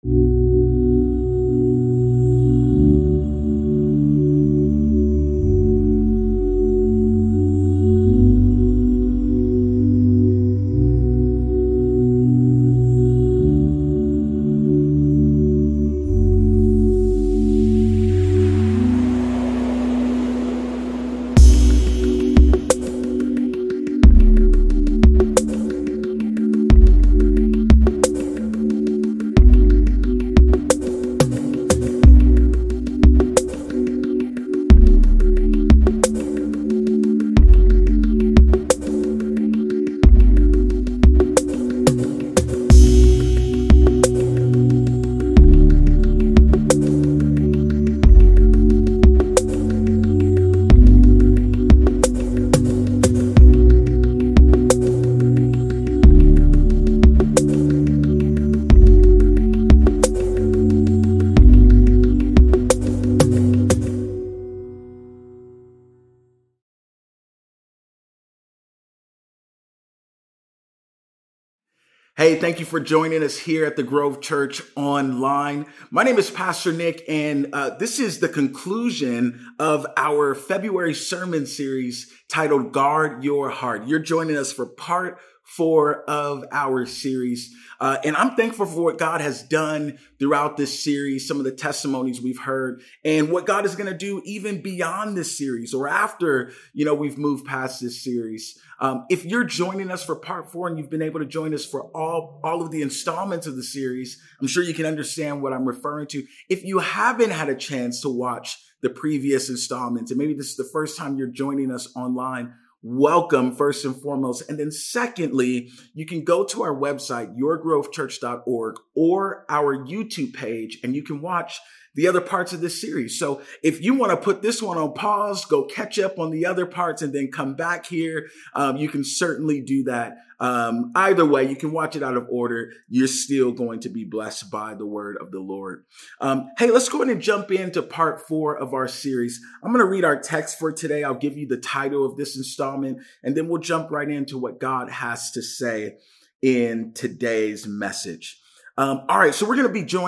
Hey, thank you for joining us here at the Grove Church Online. My name is Pastor Nick, and this is the conclusion of our February sermon series titled Guard Your Heart. You're joining us for part 4 of our series. And I'm thankful for what God has done throughout this series, some of the testimonies we've heard, and what God is going to do even beyond this series or after, we've moved past this series. If you're joining us for part 4 and you've been able to join us for all of the installments of the series, I'm sure you can understand what I'm referring to. If you haven't had a chance to watch the previous installments, and maybe this is the first time you're joining us online, welcome first and foremost. And then secondly, you can go to our website, yourgrovechurch.org, or our YouTube page, and you can watch the other parts of this series. So if you want to put this one on pause, go catch up on the other parts and then come back here, you can certainly do that. Either way, you can watch it out of order. You're still going to be blessed by the word of the Lord. Hey, let's go ahead and jump into part 4 of our series. I'm going to read our text for today. I'll give you the title of this installment, and then we'll jump right into what God has to say in today's message. All right, so we're going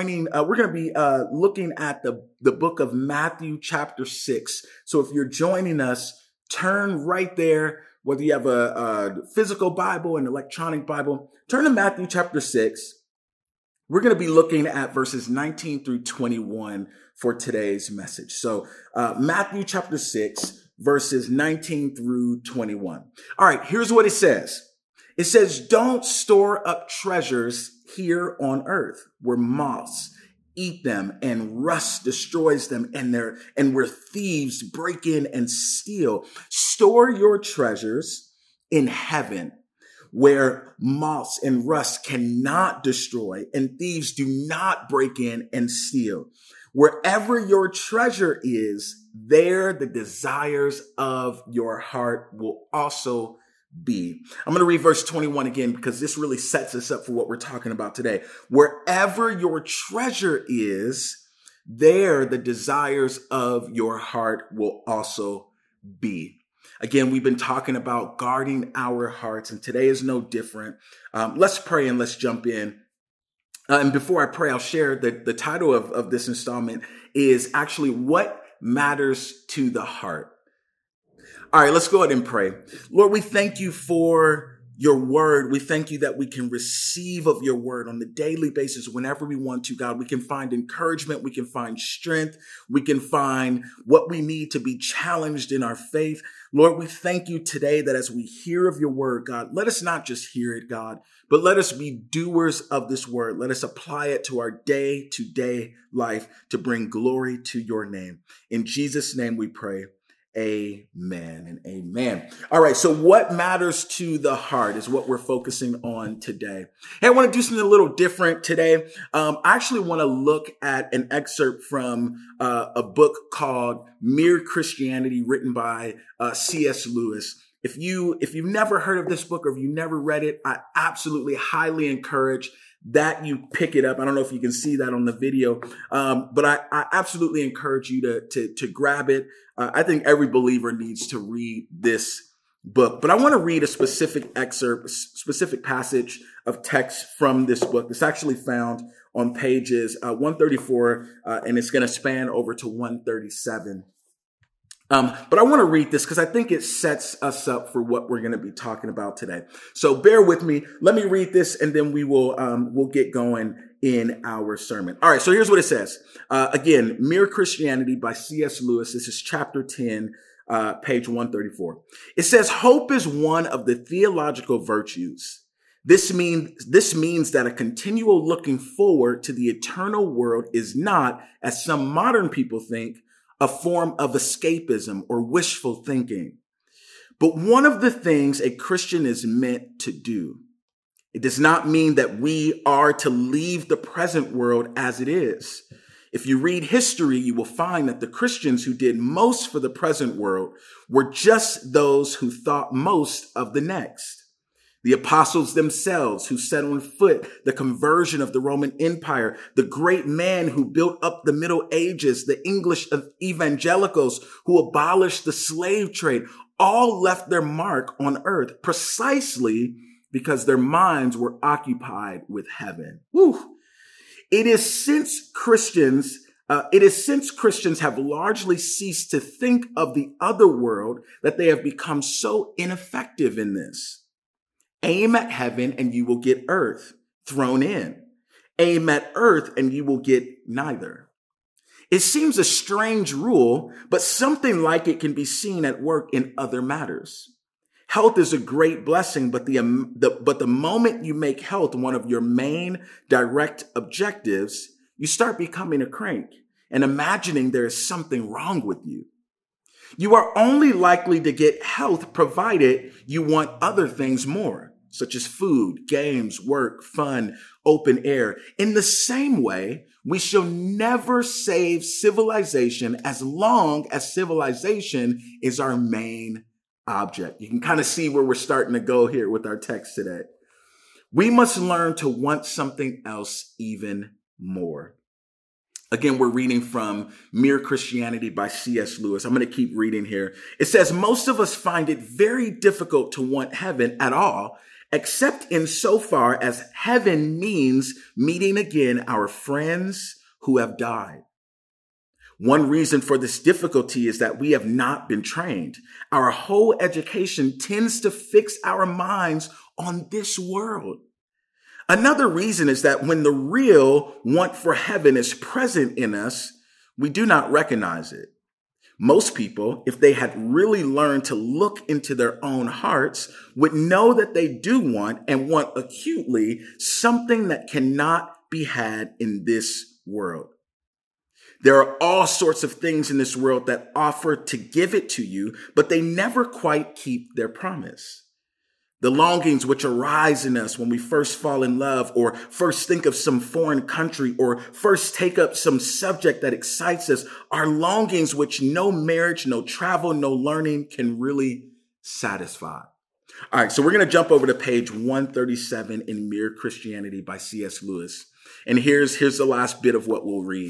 to be looking at the book of Matthew chapter 6. So if you're joining us, turn right there, whether you have a physical Bible, an electronic Bible, turn to Matthew chapter 6. We're going to be looking at verses 19 through 21 for today's message. So Matthew chapter 6, verses 19 through 21. All right, here's what it says. It says, "Don't store up treasures here on earth where moths eat them and rust destroys them and where thieves break in and steal. Store your treasures in heaven where moths and rust cannot destroy and thieves do not break in and steal. Wherever your treasure is, there the desires of your heart will also be." I'm going to read verse 21 again because this really sets us up for what we're talking about today. Wherever your treasure is, there the desires of your heart will also be. Again, we've been talking about guarding our hearts, and today is no different. Let's pray and let's jump in. And before I pray, I'll share that the title of this installment is actually What Matters to the Heart. All right, let's go ahead and pray. Lord, we thank you for your word. We thank you that we can receive of your word on a daily basis whenever we want to, God. We can find encouragement. We can find strength. We can find what we need to be challenged in our faith. Lord, we thank you today that as we hear of your word, God, let us not just hear it, God, but let us be doers of this word. Let us apply it to our day-to-day life to bring glory to your name. In Jesus' name we pray. Amen and amen. All right. So what matters to the heart is what we're focusing on today. Hey, I want to do something a little different today. I actually want to look at an excerpt from a book called Mere Christianity, written by C.S. Lewis. If you've never heard of this book or if you've never read it, I absolutely highly encourage that you pick it up. I don't know if you can see that on the video, but I absolutely encourage you to grab it. I think every believer needs to read this book, but I want to read a specific passage of text from this book. It's actually found on pages 134, and it's going to span over to 137. But I want to read this because I think it sets us up for what we're going to be talking about today. So bear with me. Let me read this, and then we'll get going in our sermon. All right. So here's what it says. Again, Mere Christianity by C.S. Lewis. This is chapter 10, page 134. It says, hope is one of the theological virtues. This means that a continual looking forward to the eternal world is not, as some modern people think, a form of escapism or wishful thinking, but one of the things a Christian is meant to do. It does not mean that we are to leave the present world as it is. If you read history, you will find that the Christians who did most for the present world were just those who thought most of the next. The apostles themselves who set on foot the conversion of the Roman Empire, the great man who built up the Middle Ages, the English evangelicals who abolished the slave trade, all left their mark on earth precisely because their minds were occupied with heaven. Whew. It is since Christians have largely ceased to think of the other world that they have become so ineffective in this. Aim at heaven and you will get earth thrown in. Aim at earth and you will get neither. It seems a strange rule, but something like it can be seen at work in other matters. Health is a great blessing, but the moment you make health one of your main direct objectives, you start becoming a crank and imagining there is something wrong with you. You are only likely to get health provided you want other things more, such as food, games, work, fun, open air. In the same way, we shall never save civilization as long as civilization is our main object. You can kind of see where we're starting to go here with our text today. We must learn to want something else even more. Again, we're reading from Mere Christianity by C.S. Lewis. I'm going to keep reading here. It says, most of us find it very difficult to want heaven at all, except insofar as heaven means meeting again our friends who have died. One reason for this difficulty is that we have not been trained. Our whole education tends to fix our minds on this world. Another reason is that when the real want for heaven is present in us, we do not recognize it. Most people, if they had really learned to look into their own hearts, would know that they do want and want acutely something that cannot be had in this world. There are all sorts of things in this world that offer to give it to you, but they never quite keep their promise. The longings which arise in us when we first fall in love or first think of some foreign country or first take up some subject that excites us are longings which no marriage, no travel, no learning can really satisfy. All right, so we're going to jump over to page 137 in Mere Christianity by C.S. Lewis. And here's the last bit of what we'll read.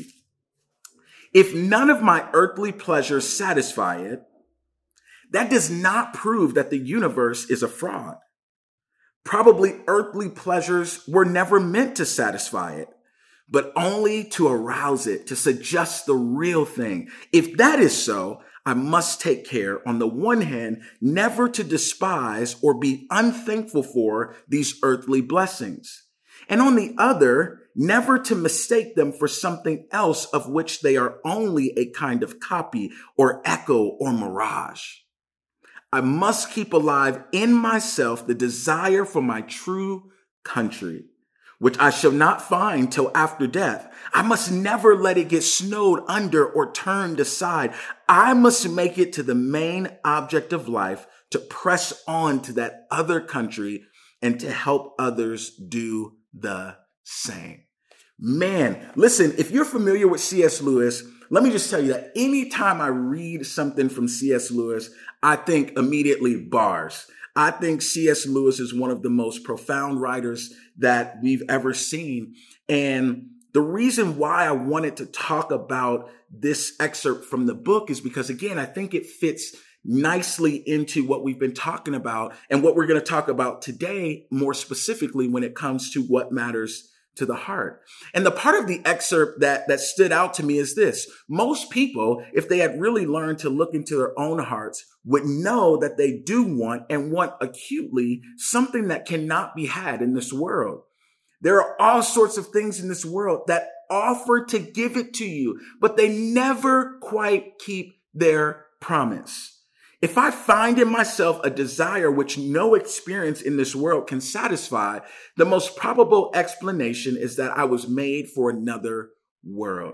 If none of my earthly pleasures satisfy it, that does not prove that the universe is a fraud. Probably earthly pleasures were never meant to satisfy it, but only to arouse it, to suggest the real thing. If that is so, I must take care, on the one hand, never to despise or be unthankful for these earthly blessings. And on the other, never to mistake them for something else of which they are only a kind of copy or echo or mirage. I must keep alive in myself the desire for my true country, which I shall not find till after death. I must never let it get snowed under or turned aside. I must make it to the main object of life to press on to that other country and to help others do the same. Man, listen, if you're familiar with C.S. Lewis, let me just tell you that anytime I read something from C.S. Lewis, I think immediately bars. I think C.S. Lewis is one of the most profound writers that we've ever seen. And the reason why I wanted to talk about this excerpt from the book is because, again, I think it fits nicely into what we've been talking about and what we're going to talk about today, more specifically when it comes to what matters to the heart. And the part of the excerpt that stood out to me is this. Most people, if they had really learned to look into their own hearts, would know that they do want and want acutely something that cannot be had in this world. There are all sorts of things in this world that offer to give it to you, but they never quite keep their promise. If I find in myself a desire which no experience in this world can satisfy, the most probable explanation is that I was made for another world.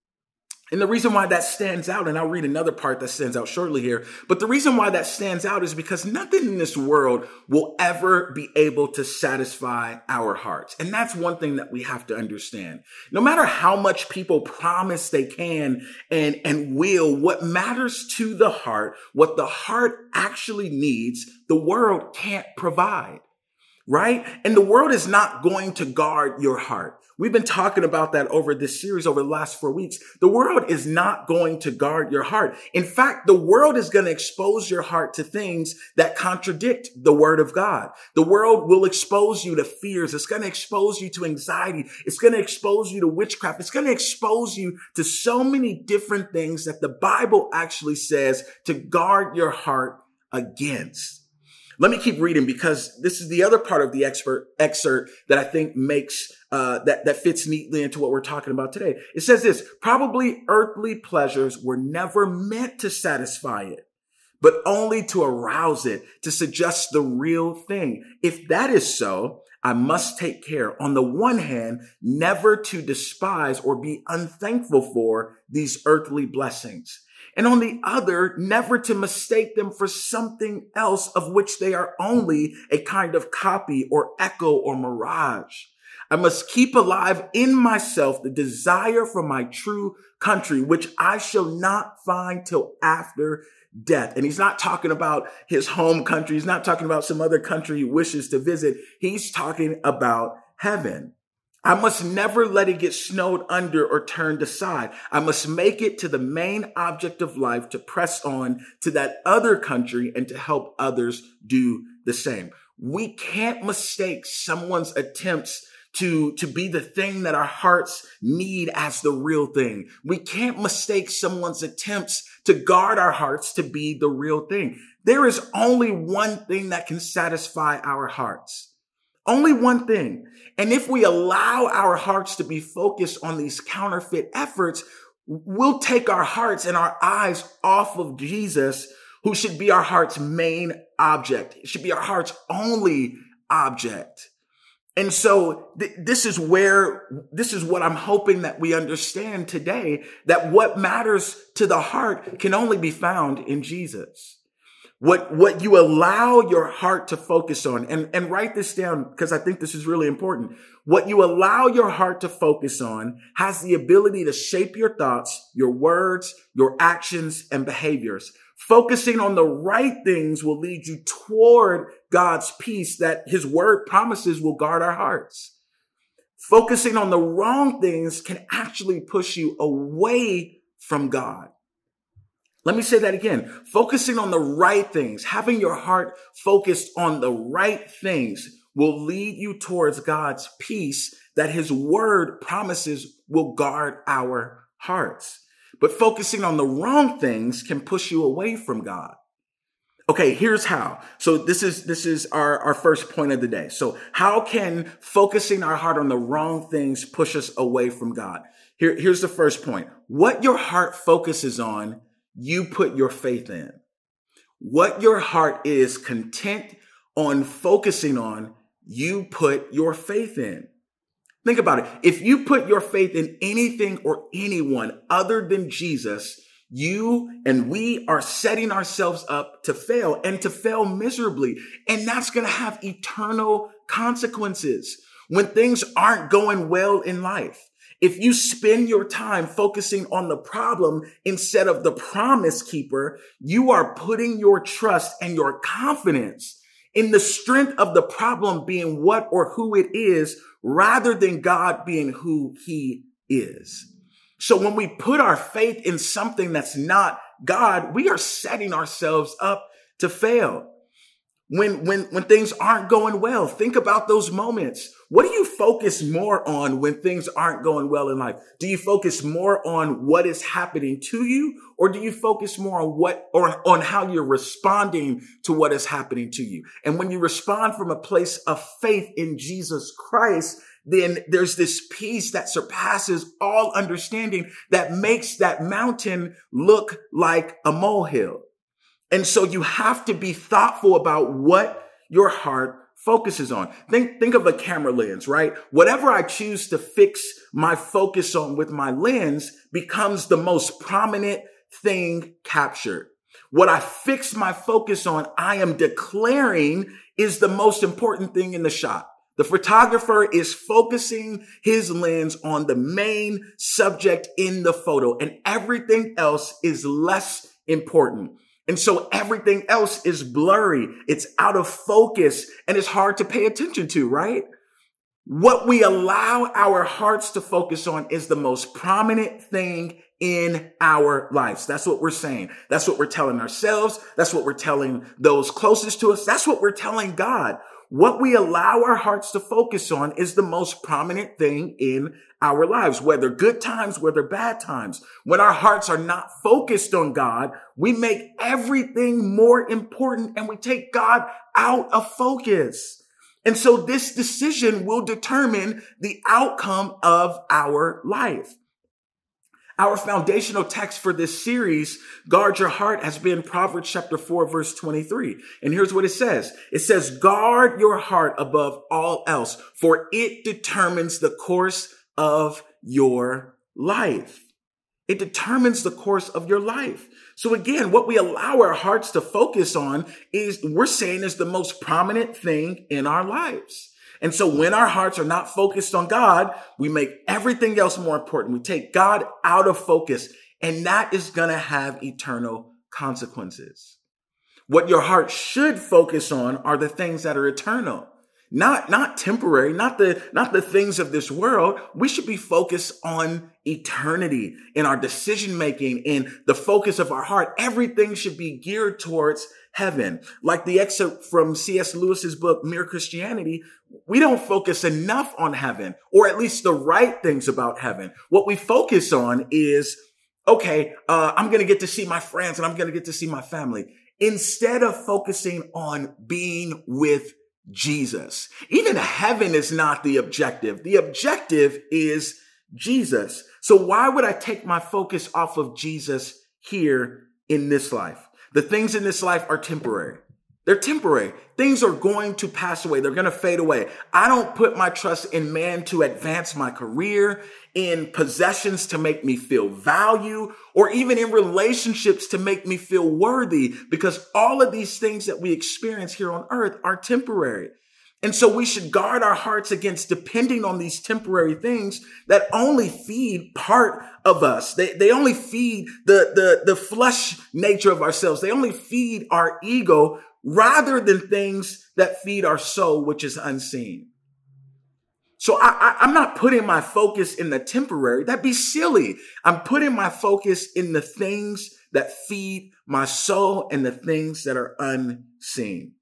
And the reason why that stands out, and I'll read another part that stands out shortly here, but the reason why that stands out is because nothing in this world will ever be able to satisfy our hearts. And that's one thing that we have to understand. No matter how much people promise they can and will, what matters to the heart, what the heart actually needs, the world can't provide. Right? And the world is not going to guard your heart. We've been talking about that over this series over the last 4 weeks. The world is not going to guard your heart. In fact, the world is going to expose your heart to things that contradict the word of God. The world will expose you to fears. It's going to expose you to anxiety. It's going to expose you to witchcraft. It's going to expose you to so many different things that the Bible actually says to guard your heart against. Let me keep reading because this is the other part of the excerpt that I think makes, that fits neatly into what we're talking about today. It says this: probably earthly pleasures were never meant to satisfy it, but only to arouse it, to suggest the real thing. If that is so, I must take care, on the one hand, never to despise or be unthankful for these earthly blessings. And on the other, never to mistake them for something else of which they are only a kind of copy or echo or mirage. I must keep alive in myself the desire for my true country, which I shall not find till after death. And he's not talking about his home country. He's not talking about some other country he wishes to visit. He's talking about heaven. I must never let it get snowed under or turned aside. I must make it to the main object of life to press on to that other country and to help others do the same. We can't mistake someone's attempts to be the thing that our hearts need as the real thing. We can't mistake someone's attempts to guard our hearts to be the real thing. There is only one thing that can satisfy our hearts. Only one thing. And if we allow our hearts to be focused on these counterfeit efforts, we'll take our hearts and our eyes off of Jesus, who should be our heart's main object. It should be our heart's only object. And so this is what I'm hoping that we understand today, that what matters to the heart can only be found in Jesus. What you allow your heart to focus on, and write this down because I think this is really important. What you allow your heart to focus on has the ability to shape your thoughts, your words, your actions, and behaviors. Focusing on the right things will lead you toward God's peace that his word promises will guard our hearts. Focusing on the wrong things can actually push you away from God. Let me say that again. Focusing on the right things, having your heart focused on the right things will lead you towards God's peace that his word promises will guard our hearts. But focusing on the wrong things can push you away from God. Okay, here's how. So this is our first point of the day. So how can focusing our heart on the wrong things push us away from God? Here's the first point. What your heart focuses on, you put your faith in. What your heart is content on focusing on, you put your faith in. Think about it. If you put your faith in anything or anyone other than Jesus, you and we are setting ourselves up to fail and to fail miserably. And that's going to have eternal consequences when things aren't going well in life. If you spend your time focusing on the problem instead of the promise keeper, you are putting your trust and your confidence in the strength of the problem being what or who it is, rather than God being who he is. So when we put our faith in something that's not God, we are setting ourselves up to fail. When things aren't going well, think about those moments. What do you focus more on when things aren't going well in life? Do you focus more on what is happening to you, or do you focus more on how you're responding to what is happening to you? And when you respond from a place of faith in Jesus Christ, then there's this peace that surpasses all understanding that makes that mountain look like a molehill. And so you have to be thoughtful about what your heart focuses on. Think of a camera lens, right? Whatever I choose to fix my focus on with my lens becomes the most prominent thing captured. What I fix my focus on, I am declaring is the most important thing in the shot. The photographer is focusing his lens on the main subject in the photo, and everything else is less important. And so everything else is blurry. It's out of focus and it's hard to pay attention to, right? What we allow our hearts to focus on is the most prominent thing in our lives. That's what we're saying. That's what we're telling ourselves. That's what we're telling those closest to us. That's what we're telling God. What we allow our hearts to focus on is the most prominent thing in our lives, whether good times, whether bad times. When our hearts are not focused on God, we make everything more important and we take God out of focus. And so this decision will determine the outcome of our life. Our foundational text for this series, Guard Your Heart, has been Proverbs chapter 4, verse 23. And here's what it says. It says, guard your heart above all else, for it determines the course of your life. It determines the course of your life. So again, what we allow our hearts to focus on we're saying is the most prominent thing in our lives. And so when our hearts are not focused on God, we make everything else more important. We take God out of focus, and that is going to have eternal consequences. What your heart should focus on are the things that are eternal, not temporary, not the things of this world. We should be focused on eternity in our decision making, in the focus of our heart. Everything should be geared towards heaven. Like the excerpt from C.S. Lewis's book, Mere Christianity, we don't focus enough on heaven, or at least the right things about heaven. What we focus on is, I'm going to get to see my friends and I'm going to get to see my family, instead of focusing on being with Jesus. Even heaven is not the objective. The objective is Jesus. So why would I take my focus off of Jesus here in this life? The things in this life are temporary. They're temporary. Things are going to pass away. They're going to fade away. I don't put my trust in man to advance my career, in possessions to make me feel value, or even in relationships to make me feel worthy, because all of these things that we experience here on earth are temporary. And so we should guard our hearts against depending on these temporary things that only feed part of us. They only feed the flesh nature of ourselves. They only feed our ego rather than things that feed our soul, which is unseen. So I'm not putting my focus in the temporary. That'd be silly. I'm putting my focus in the things that feed my soul and the things that are unseen.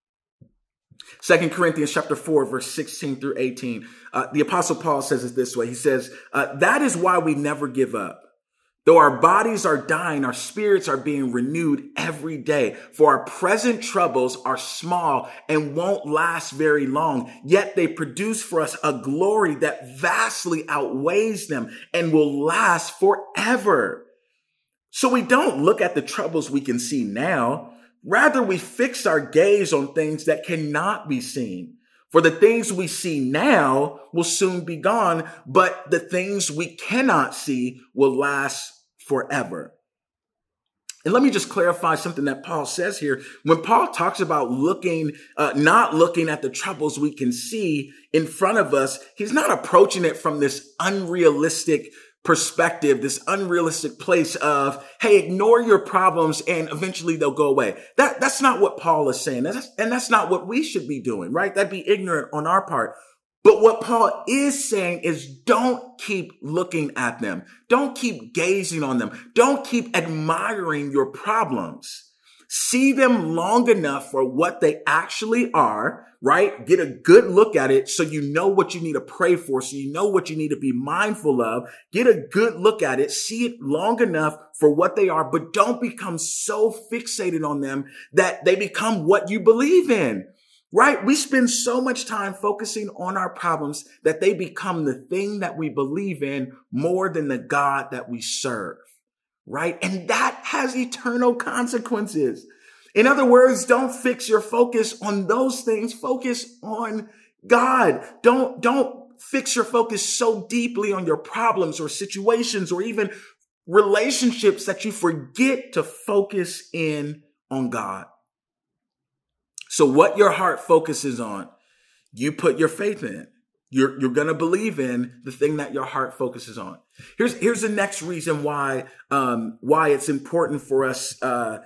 2 Corinthians chapter 4, verse 16 through 18. The Apostle Paul says it this way. He says, that is why we never give up. Though our bodies are dying, our spirits are being renewed every day. For our present troubles are small and won't last very long. Yet they produce for us a glory that vastly outweighs them and will last forever. So we don't look at the troubles we can see now. Rather, we fix our gaze on things that cannot be seen. For the things we see now will soon be gone, but the things we cannot see will last forever. And let me just clarify something that Paul says here. When Paul talks about not looking at the troubles we can see in front of us, he's not approaching it from this unrealistic perspective, this unrealistic place of, hey, ignore your problems and eventually they'll go away. That's not what Paul is saying. And that's not what we should be doing, right? That'd be ignorant on our part. But what Paul is saying is don't keep looking at them. Don't keep gazing on them. Don't keep admiring your problems. See them long enough for what they actually are, right? Get a good look at it so you know what you need to pray for, so you know what you need to be mindful of. Get a good look at it, see it long enough for what they are, but don't become so fixated on them that they become what you believe in. Right? We spend so much time focusing on our problems that they become the thing that we believe in more than the God that we serve. Right? And that has eternal consequences. In other words, don't fix your focus on those things. Focus on God. Don't fix your focus so deeply on your problems or situations or even relationships that you forget to focus in on God. So what your heart focuses on, you put your faith in. You're going to believe in the thing that your heart focuses on. Here's the next reason why it's important for us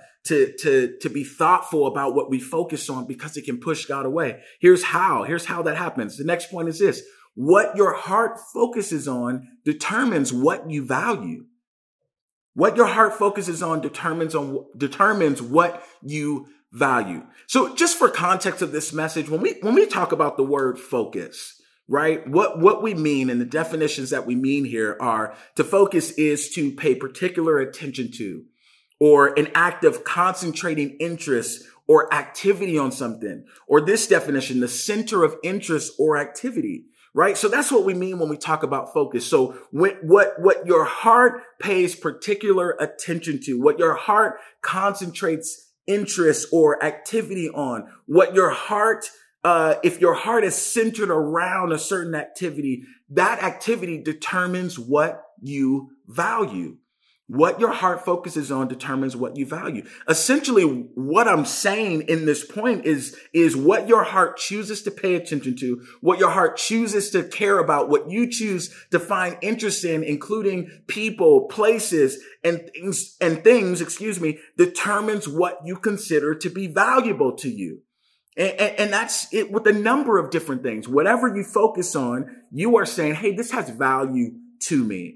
to be thoughtful about what we focus on, because it can push God away. Here's how that happens. The next point is this: what your heart focuses on determines what you value. What your heart focuses on determines what you value. So just for context of this message, when we talk about the word focus, right? What we mean and the definitions that we mean here are: to focus is to pay particular attention to, or an act of concentrating interest or activity on something. Or this definition, the center of interest or activity. Right? So that's what we mean when we talk about focus. So what your heart pays particular attention to, what your heart concentrates interest or activity on, what your heart, if your heart is centered around a certain activity, that activity determines what you value. What your heart focuses on determines what you value. Essentially, what I'm saying in this point is what your heart chooses to pay attention to, what your heart chooses to care about, what you choose to find interest in, including people, places, and things, determines what you consider to be valuable to you. And that's it with a number of different things. Whatever you focus on, you are saying, hey, this has value to me.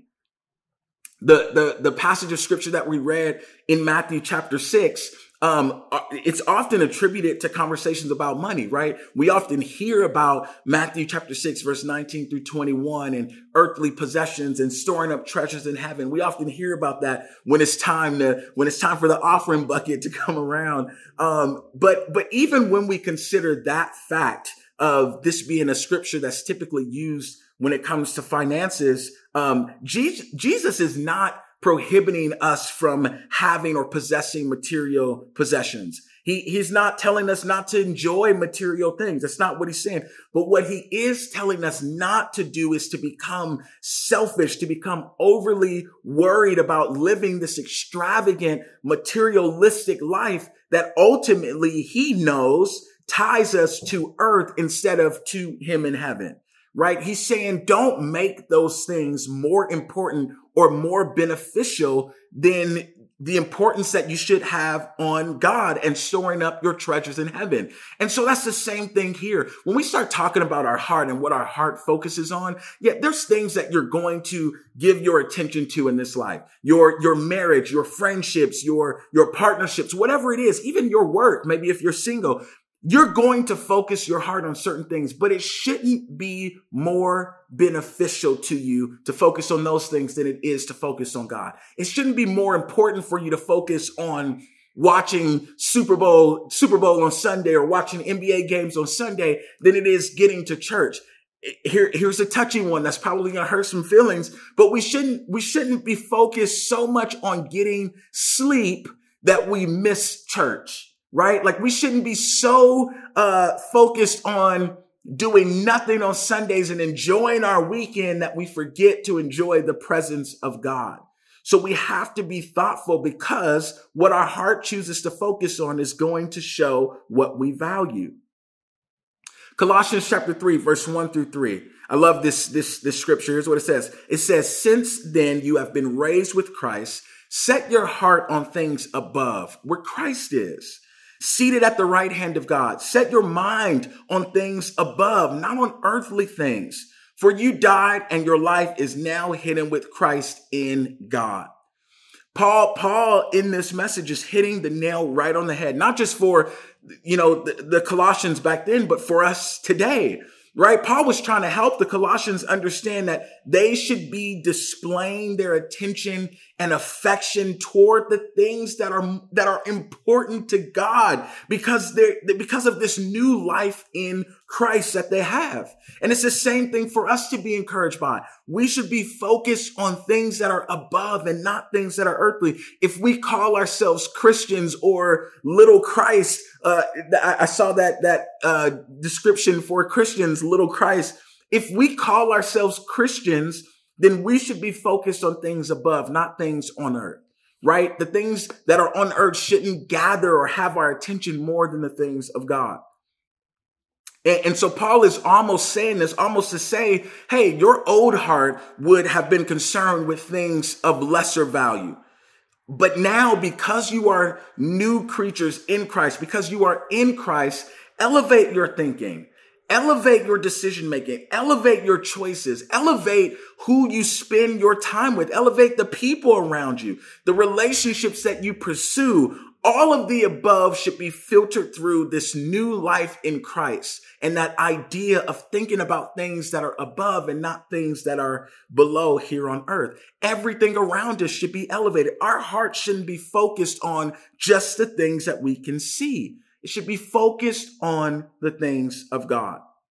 The passage of scripture that we read in Matthew chapter 6, it's often attributed to conversations about money, right? We often hear about Matthew chapter 6, verse 19 through 21 and earthly possessions and storing up treasures in heaven. We often hear about that when it's time for the offering bucket to come around. But even when we consider that fact of this being a scripture that's typically used when it comes to finances, Jesus is not prohibiting us from having or possessing material possessions. He's not telling us not to enjoy material things. That's not what he's saying. But what he is telling us not to do is to become selfish, to become overly worried about living this extravagant, materialistic life that ultimately he knows ties us to earth instead of to him in heaven. Right? He's saying don't make those things more important or more beneficial than the importance that you should have on God and storing up your treasures in heaven. And so that's the same thing here. When we start talking about our heart and what our heart focuses on, there's things that you're going to give your attention to in this life. Your marriage, your friendships, your partnerships, whatever it is, even your work, maybe if you're single. You're going to focus your heart on certain things, but it shouldn't be more beneficial to you to focus on those things than it is to focus on God. It shouldn't be more important for you to focus on watching Super Bowl on Sunday or watching NBA games on Sunday than it is getting to church. Here's a touchy one that's probably going to hurt some feelings, but we shouldn't be focused so much on getting sleep that we miss church. Right? Like we shouldn't be so focused on doing nothing on Sundays and enjoying our weekend that we forget to enjoy the presence of God. So we have to be thoughtful, because what our heart chooses to focus on is going to show what we value. Colossians chapter 3, verse 1 through 3. I love this scripture. Here's what it says. It says, "Since then you have been raised with Christ, set your heart on things above, where Christ is, seated at the right hand of God. Set your mind on things above, not on earthly things. For you died and your life is now hidden with Christ in God. Paul in this message is hitting the nail right on the head, not just for, the Colossians back then, but for us today, right? Paul was trying to help the Colossians understand that they should be displaying their attention and affection toward the things that are important to God because of this new life in Christ that they have. And it's the same thing for us to be encouraged by. We should be focused on things that are above and not things that are earthly. If we call ourselves Christians or little Christ, I saw that description for Christians, little Christ. If we call ourselves Christians, then we should be focused on things above, not things on earth, right? The things that are on earth shouldn't gather or have our attention more than the things of God. And so Paul is almost saying this, almost to say, hey, your old heart would have been concerned with things of lesser value. But now, because you are new creatures in Christ, because you are in Christ, elevate your thinking, elevate your decision making, elevate your choices, elevate who you spend your time with, elevate the people around you, the relationships that you pursue. All of the above should be filtered through this new life in Christ and that idea of thinking about things that are above and not things that are below here on earth. Everything around us should be elevated. Our heart shouldn't be focused on just the things that we can see. It should be focused on the things of God.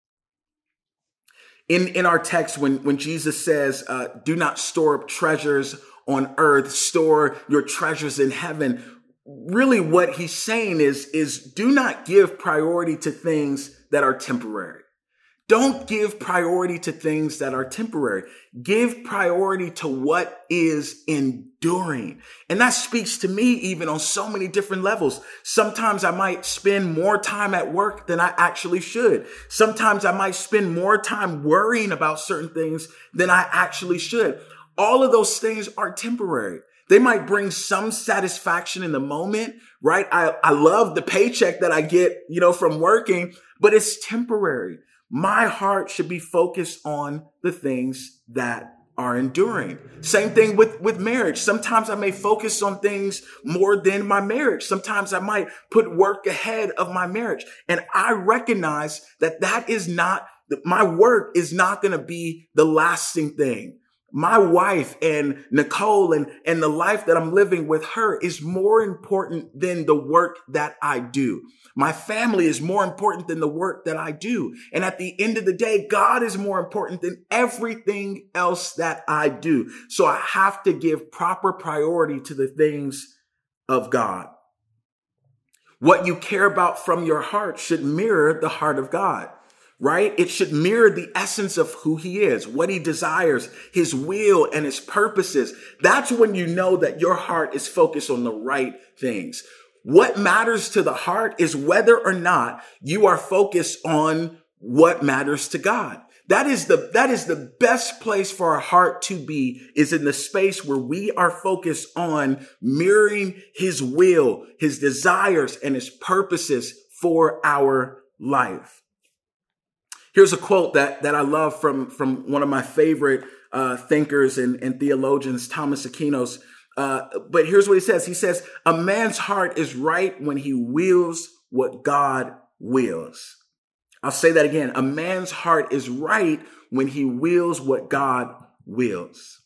In our text, when Jesus says, do not store up treasures on earth, store your treasures in heaven, really what he's saying is do not give priority to things that are temporary. Don't give priority to things that are temporary. Give priority to what is enduring. And that speaks to me even on so many different levels. Sometimes I might spend more time at work than I actually should. Sometimes I might spend more time worrying about certain things than I actually should. All of those things are temporary. They might bring some satisfaction in the moment, right? I love the paycheck that I get, from working, but it's temporary. My heart should be focused on the things that are enduring. Same thing with marriage. Sometimes I may focus on things more than my marriage. Sometimes I might put work ahead of my marriage. And I recognize that is not, my work is not going to be the lasting thing. My wife and Nicole and the life that I'm living with her is more important than the work that I do. My family is more important than the work that I do. And at the end of the day, God is more important than everything else that I do. So I have to give proper priority to the things of God. What you care about from your heart should mirror the heart of God. Right? It should mirror the essence of who he is, what he desires, his will and his purposes. That's when you know that your heart is focused on the right things. What matters to the heart is whether or not you are focused on what matters to God. That is the best place for our heart to be, is in the space where we are focused on mirroring his will, his desires, and his purposes for our life. Here's a quote that I love from one of my favorite thinkers and theologians, Thomas Aquinas. But here's what he says. He says, a man's heart is right when he wills what God wills. I'll say that again. A man's heart is right when he wills what God wills.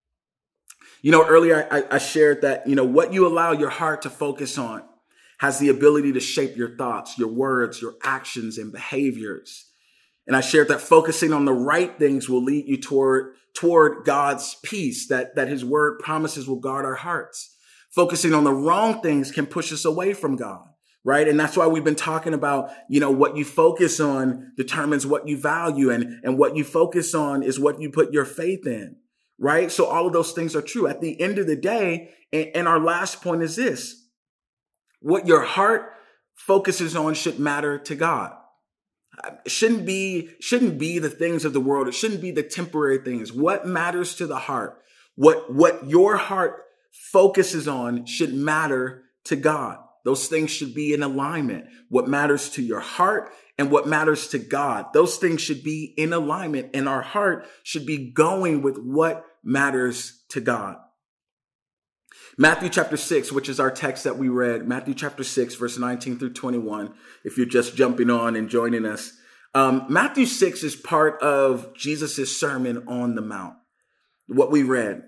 Earlier I shared that, what you allow your heart to focus on has the ability to shape your thoughts, your words, your actions, and behaviors. And I shared that focusing on the right things will lead you toward God's peace, that his word promises will guard our hearts. Focusing on the wrong things can push us away from God, right? And that's why we've been talking about, what you focus on determines what you value, and what you focus on is what you put your faith in, right? So all of those things are true. At the end of the day, and our last point is this: what your heart focuses on should matter to God. It shouldn't be the things of the world. It shouldn't be the temporary things. What matters to the heart, what your heart focuses on should matter to God. Those things should be in alignment. What matters to your heart and what matters to God, those things should be in alignment, and our heart should be going with what matters to God. Matthew chapter 6, which is our text that we read, Matthew chapter 6, verse 19 through 21, if you're just jumping on and joining us. Matthew 6 is part of Jesus' Sermon on the Mount, what we read.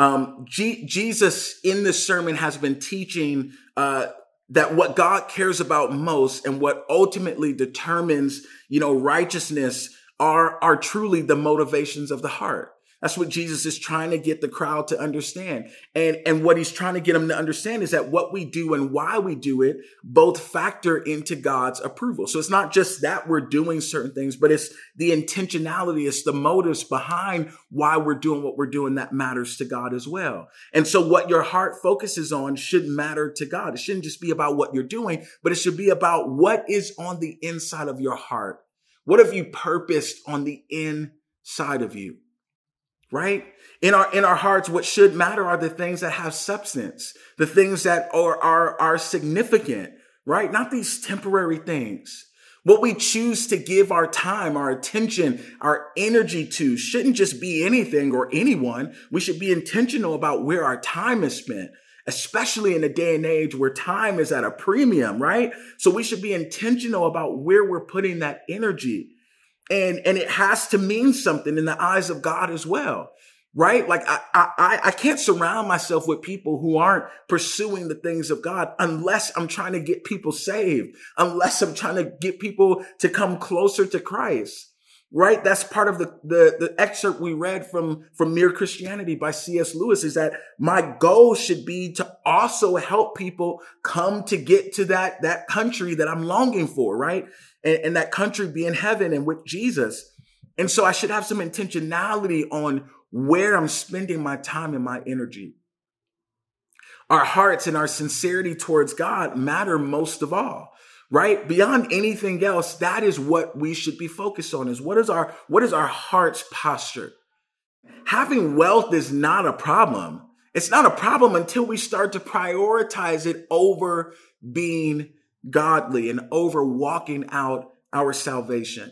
Jesus in this sermon has been teaching that what God cares about most and what ultimately determines, righteousness are truly the motivations of the heart. That's what Jesus is trying to get the crowd to understand. And what he's trying to get them to understand is that what we do and why we do it both factor into God's approval. So it's not just that we're doing certain things, but it's the intentionality, it's the motives behind why we're doing what we're doing that matters to God as well. And so what your heart focuses on should matter to God. It shouldn't just be about what you're doing, but it should be about what is on the inside of your heart. What have you purposed on the inside of you? Right? In our hearts, what should matter are the things that have substance, the things that are significant, right? Not these temporary things. What we choose to give our time, our attention, our energy to shouldn't just be anything or anyone. We should be intentional about where our time is spent, especially in a day and age where time is at a premium, right? So we should be intentional about where we're putting that energy. And it has to mean something in the eyes of God as well, right? Like I can't surround myself with people who aren't pursuing the things of God unless I'm trying to get people saved, unless I'm trying to get people to come closer to Christ, right? That's part of the excerpt we read from Mere Christianity by C.S. Lewis, is that my goal should be to also help people come to get to that country that I'm longing for, right? And that country be in heaven and with Jesus. And so I should have some intentionality on where I'm spending my time and my energy. Our hearts and our sincerity towards God matter most of all, right? Beyond anything else, that is what we should be focused on, is what is our heart's posture? Having wealth is not a problem. It's not a problem until we start to prioritize it over being godly and over walking out our salvation.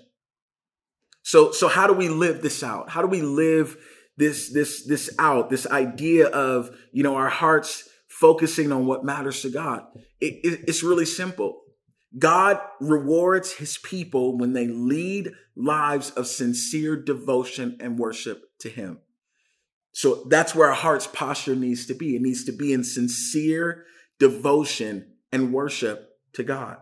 So how do we live this out? How do we live this out? This idea of, our hearts focusing on what matters to God. It's really simple. God rewards his people when they lead lives of sincere devotion and worship to him. So that's where our heart's posture needs to be. It needs to be in sincere devotion and worship to God.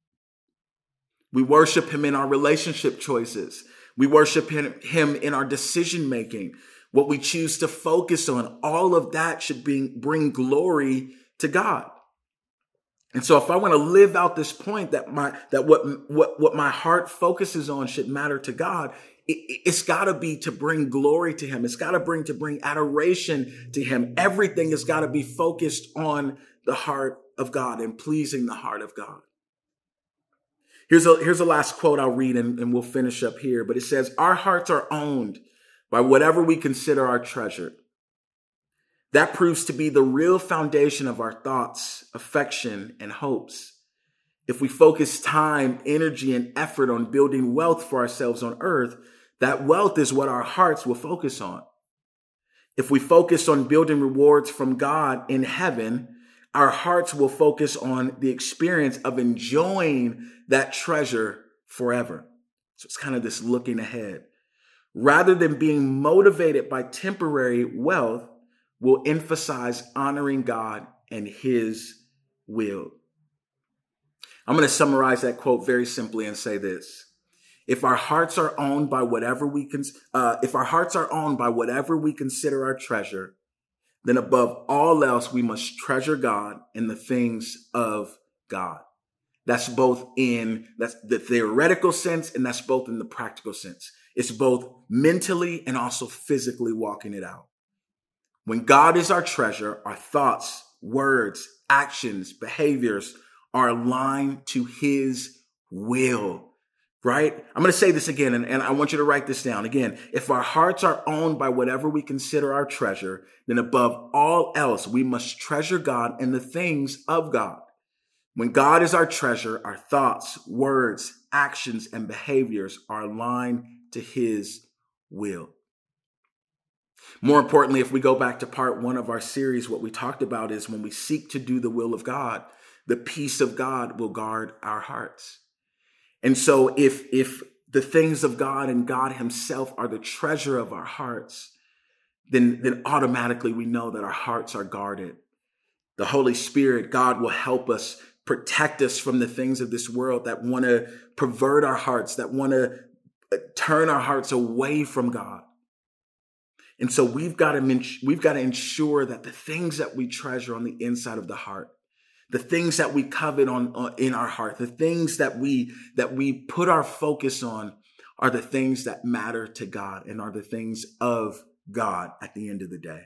We worship him in our relationship choices. We worship him in our decision making, what we choose to focus on. All of that should bring glory to God. And so if I want to live out this point that what my heart focuses on should matter to God, it's got to be to bring glory to him. It's got to bring adoration to him. Everything has got to be focused on the heart of God and pleasing the heart of God. Here's a last quote I'll read and we'll finish up here. But it says, our hearts are owned by whatever we consider our treasure. That proves to be the real foundation of our thoughts, affection, and hopes. If we focus time, energy, and effort on building wealth for ourselves on earth, that wealth is what our hearts will focus on. If we focus on building rewards from God in heaven, our hearts will focus on the experience of enjoying that treasure forever. So it's kind of this looking ahead. Rather than being motivated by temporary wealth, we'll emphasize honoring God and his will. I'm going to summarize that quote very simply and say this. If our hearts are owned by whatever we consider our treasure, then above all else, we must treasure God and the things of God. That's the theoretical sense, and that's both in the practical sense. It's both mentally and also physically walking it out. When God is our treasure, our thoughts, words, actions, behaviors are aligned to his will. Right? I'm going to say this again, and I want you to write this down. Again, if our hearts are owned by whatever we consider our treasure, then above all else, we must treasure God and the things of God. When God is our treasure, our thoughts, words, actions, and behaviors are aligned to his will. More importantly, if we go back to part 1 of our series, what we talked about is when we seek to do the will of God, the peace of God will guard our hearts. And so if the things of God and God himself are the treasure of our hearts, then automatically we know that our hearts are guarded. The Holy Spirit, God, will help us, protect us from the things of this world that want to pervert our hearts, that want to turn our hearts away from God. And so we've got to ensure that the things that we treasure on the inside of the heart, the things that we covet on in our heart, the things that we put our focus on are the things that matter to God and are the things of God at the end of the day.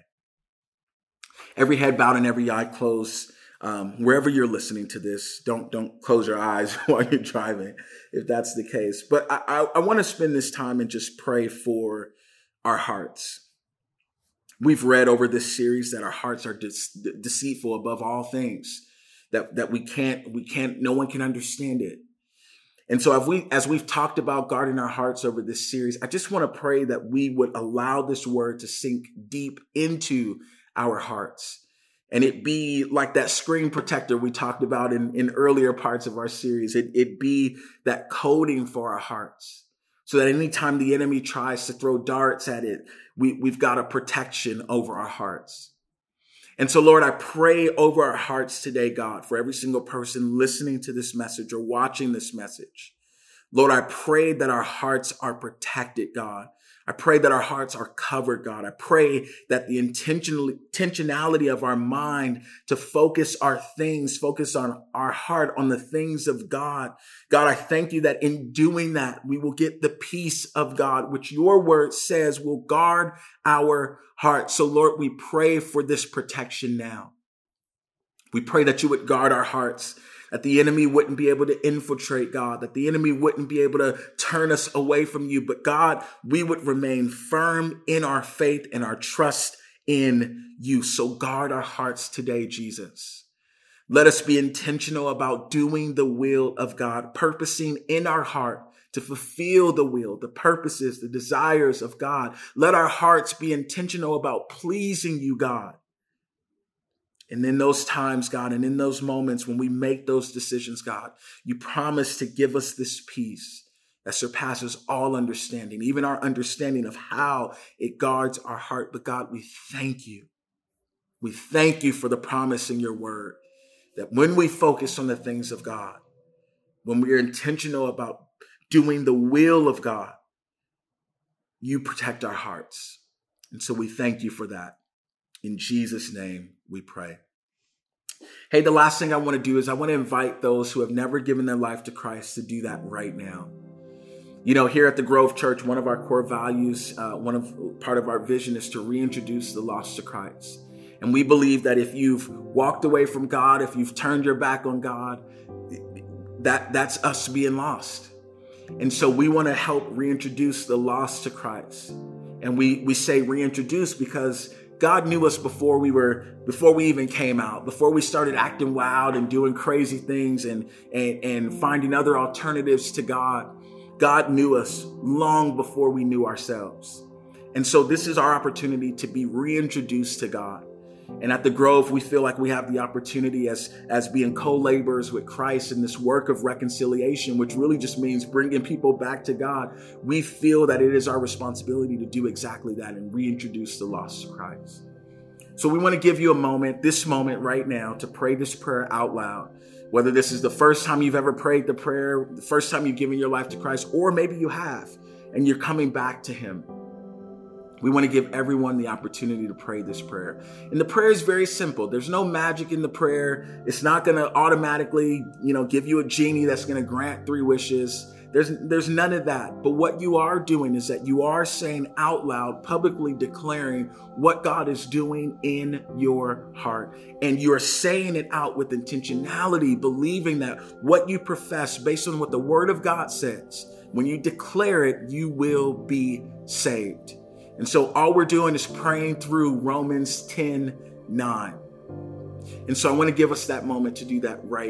Every head bowed and every eye closed. Wherever you're listening to this, don't close your eyes while you're driving, if that's the case. But I want to spend this time and just pray for our hearts. We've read over this series that our hearts are deceitful above all things, that no one can understand it. And so as we've talked about guarding our hearts over this series, I just want to pray that we would allow this word to sink deep into our hearts. And it be like that screen protector we talked about in earlier parts of our series. It be that coating for our hearts, so that anytime the enemy tries to throw darts at it, we've got a protection over our hearts. And so, Lord, I pray over our hearts today, God, for every single person listening to this message or watching this message. Lord, I pray that our hearts are protected, God. I pray that our hearts are covered, God. I pray that the intentionality of our mind to focus on our heart on the things of God. God, I thank you that in doing that, we will get the peace of God, which your word says will guard our hearts. So Lord, we pray for this protection now. We pray that you would guard our hearts, that the enemy wouldn't be able to infiltrate, God, that the enemy wouldn't be able to turn us away from you. But God, we would remain firm in our faith and our trust in you. So guard our hearts today, Jesus. Let us be intentional about doing the will of God, purposing in our heart to fulfill the will, the purposes, the desires of God. Let our hearts be intentional about pleasing you, God. And in those times, God, and in those moments when we make those decisions, God, you promise to give us this peace that surpasses all understanding, even our understanding of how it guards our heart. But God, we thank you. We thank you for the promise in your word that when we focus on the things of God, when we are intentional about doing the will of God, you protect our hearts. And so we thank you for that. In Jesus' name we pray. Hey, the last thing I want to do is I want to invite those who have never given their life to Christ to do that right now. You know, here at the Grove Church, one of our core values, part of our vision is to reintroduce the lost to Christ. And we believe that if you've walked away from God, if you've turned your back on God, that's us being lost. And so we want to help reintroduce the lost to Christ. And we say reintroduce because God knew us before we even came out, before we started acting wild and doing crazy things and finding other alternatives to God. God knew us long before we knew ourselves. And so this is our opportunity to be reintroduced to God. And at the Grove, we feel like we have the opportunity as being co-laborers with Christ in this work of reconciliation, which really just means bringing people back to God. We feel that it is our responsibility to do exactly that and reintroduce the lost to Christ. So we want to give you a moment, this moment right now, to pray this prayer out loud. Whether this is the first time you've ever prayed the prayer, the first time you've given your life to Christ, or maybe you have and you're coming back to him. We want to give everyone the opportunity to pray this prayer. And the prayer is very simple. There's no magic in the prayer. It's not going to automatically, give you a genie that's going to grant 3 wishes. There's none of that. But what you are doing is that you are saying out loud, publicly declaring what God is doing in your heart. And you are saying it out with intentionality, believing that what you profess based on what the word of God says, when you declare it, you will be saved. And so all we're doing is praying through Romans 10:9. And so I want to give us that moment to do that right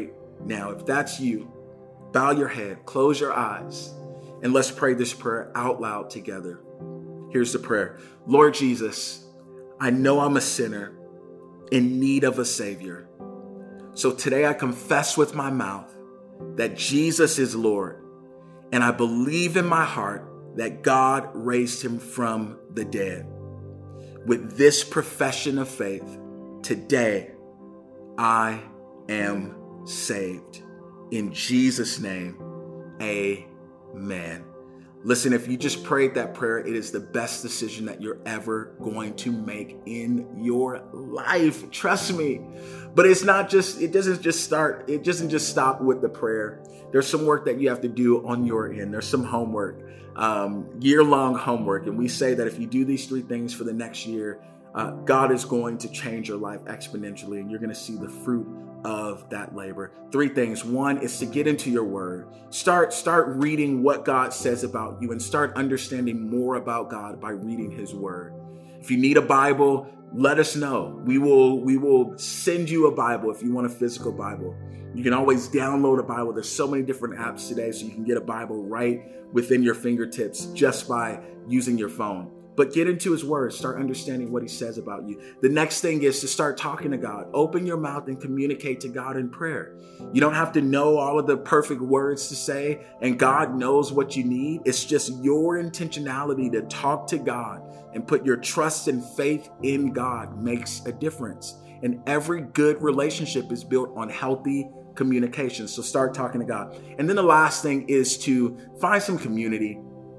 now. If that's you, bow your head, close your eyes, and let's pray this prayer out loud together. Here's the prayer. Lord Jesus, I know I'm a sinner in need of a Savior. So today I confess with my mouth that Jesus is Lord, and I believe in my heart that God raised him from the dead. With this profession of faith, today I am saved. In Jesus' name, amen. Listen, if you just prayed that prayer, it is the best decision that you're ever going to make in your life. Trust me. But it doesn't just stop with the prayer. There's some work that you have to do on your end. There's some homework, year-long homework. And we say that if you do these 3 things for the next year, God is going to change your life exponentially, and you're going to see the fruit of that labor. 3 things. 1 is to get into your word. Start reading what God says about you and start understanding more about God by reading his word. If you need a Bible, let us know. We will send you a Bible if you want a physical Bible. You can always download a Bible. There's so many different apps today, so you can get a Bible right within your fingertips just by using your phone. But get into his word. Start understanding what he says about you. The next thing is to start talking to God. Open your mouth and communicate to God in prayer. You don't have to know all of the perfect words to say, and God knows what you need. It's just your intentionality to talk to God and put your trust and faith in God makes a difference. And every good relationship is built on healthy communication. So start talking to God. And then the last thing is to find some community.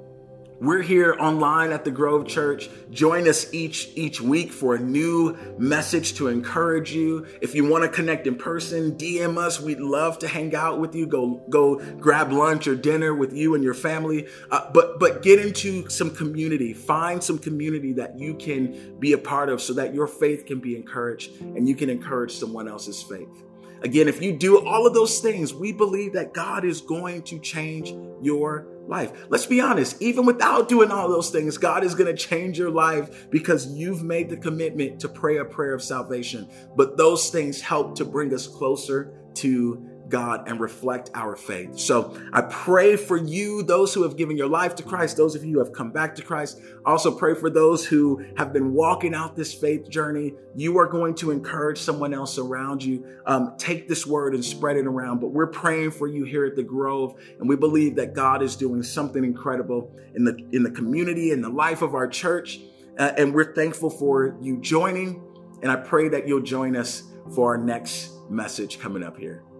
We're here online at the Grove Church. Join us each week for a new message to encourage you. If you want to connect in person, DM us. We'd love to hang out with you. Go grab lunch or dinner with you and your family. But get into some community. Find some community that you can be a part of so that your faith can be encouraged and you can encourage someone else's faith. Again, if you do all of those things, we believe that God is going to change your life. Let's be honest, even without doing all those things, God is going to change your life because you've made the commitment to pray a prayer of salvation. But those things help to bring us closer to God and reflect our faith. So I pray for you, those who have given your life to Christ, those of you who have come back to Christ. Also pray for those who have been walking out this faith journey. You are going to encourage someone else around you. Take this word and spread it around. But we're praying for you here at the Grove, and we believe that God is doing something incredible in the community, in the life of our church. And we're thankful for you joining. And I pray that you'll join us for our next message coming up here.